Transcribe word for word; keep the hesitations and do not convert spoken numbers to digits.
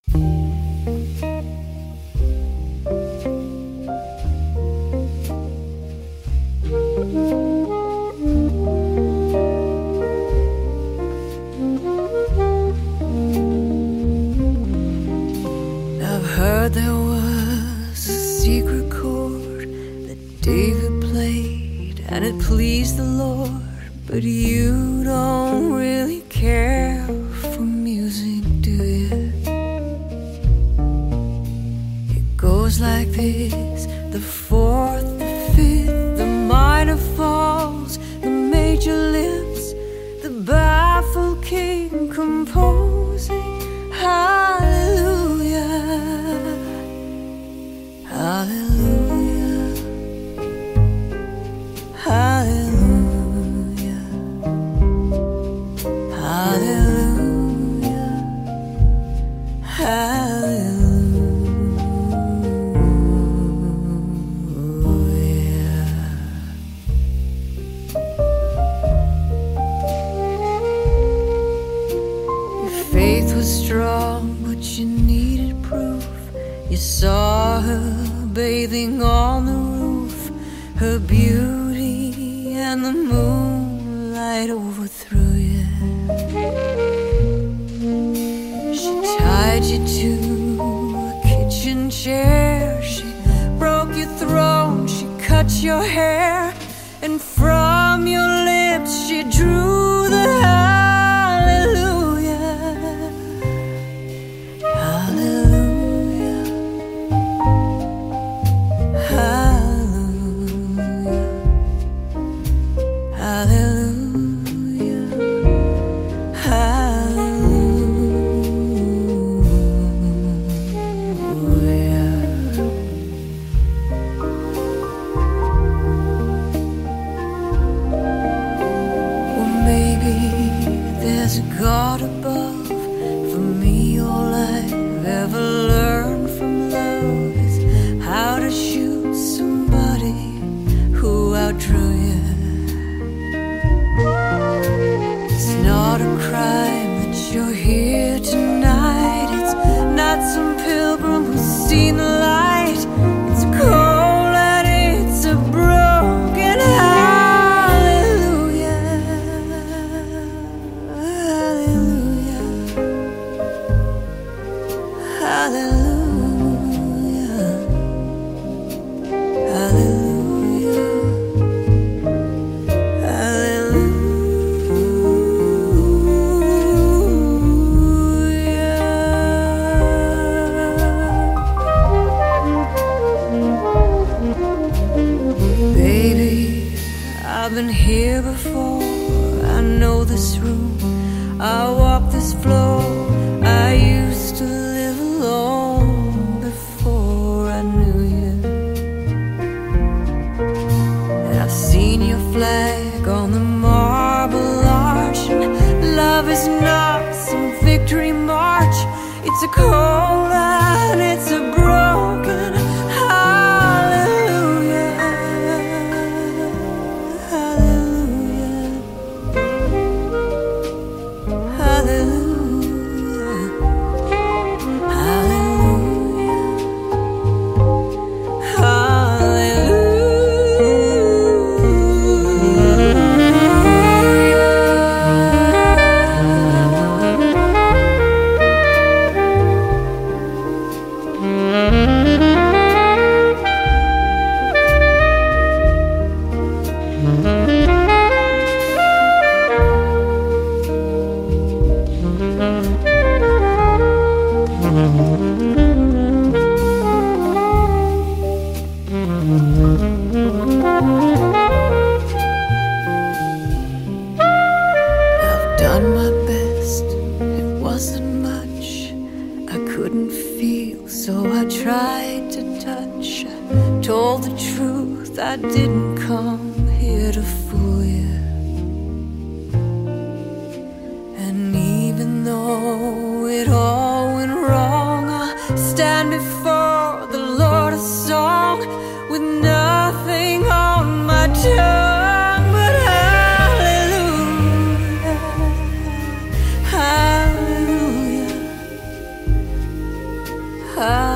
I've heard there was a secret chord that David played and it pleased the Lord, but you don't really care for music, do you? It goes like this: the fourth, the fifth, the minor falls, the major lifts, the baffled king composing. Hallelujah, hallelujah, hallelujah, hallelujah, hallelujah. Your faith was strong, but you needed proof. You saw her bathing on the roof, her beauty and the moonlight overthrew you. She tied you to a kitchen chair, she broke your throne, she cut your hair, and from your lips she drew the hallelujah, hallelujah, hallelujah, hallelujah, hallelujah. Well, maybe there's a God above. For me, all I've ever learned from love is how to shoot somebody who outdrew you. It's not a crime that you're here tonight. It's not some pilgrim who's seen the light. It's cold and it's a broken hallelujah, hallelujah, hallelujah, hallelujah, hallelujah. Baby, I've been here before. I know this room, I walk this floor. I used to live alone before I knew you. And I've seen your flag on the marble arch. And love is not some victory march. It's a cold and it's a broken hallelujah, hallelujah, hallelujah, hallelujah, I've done my best, it wasn't much. I couldn't feel, so I tried to touch. I told the truth, I didn't come here to fool you. And even though it all went wrong, I'll stand before the Lord a song with nothing on my tongue but hallelujah, hallelujah, I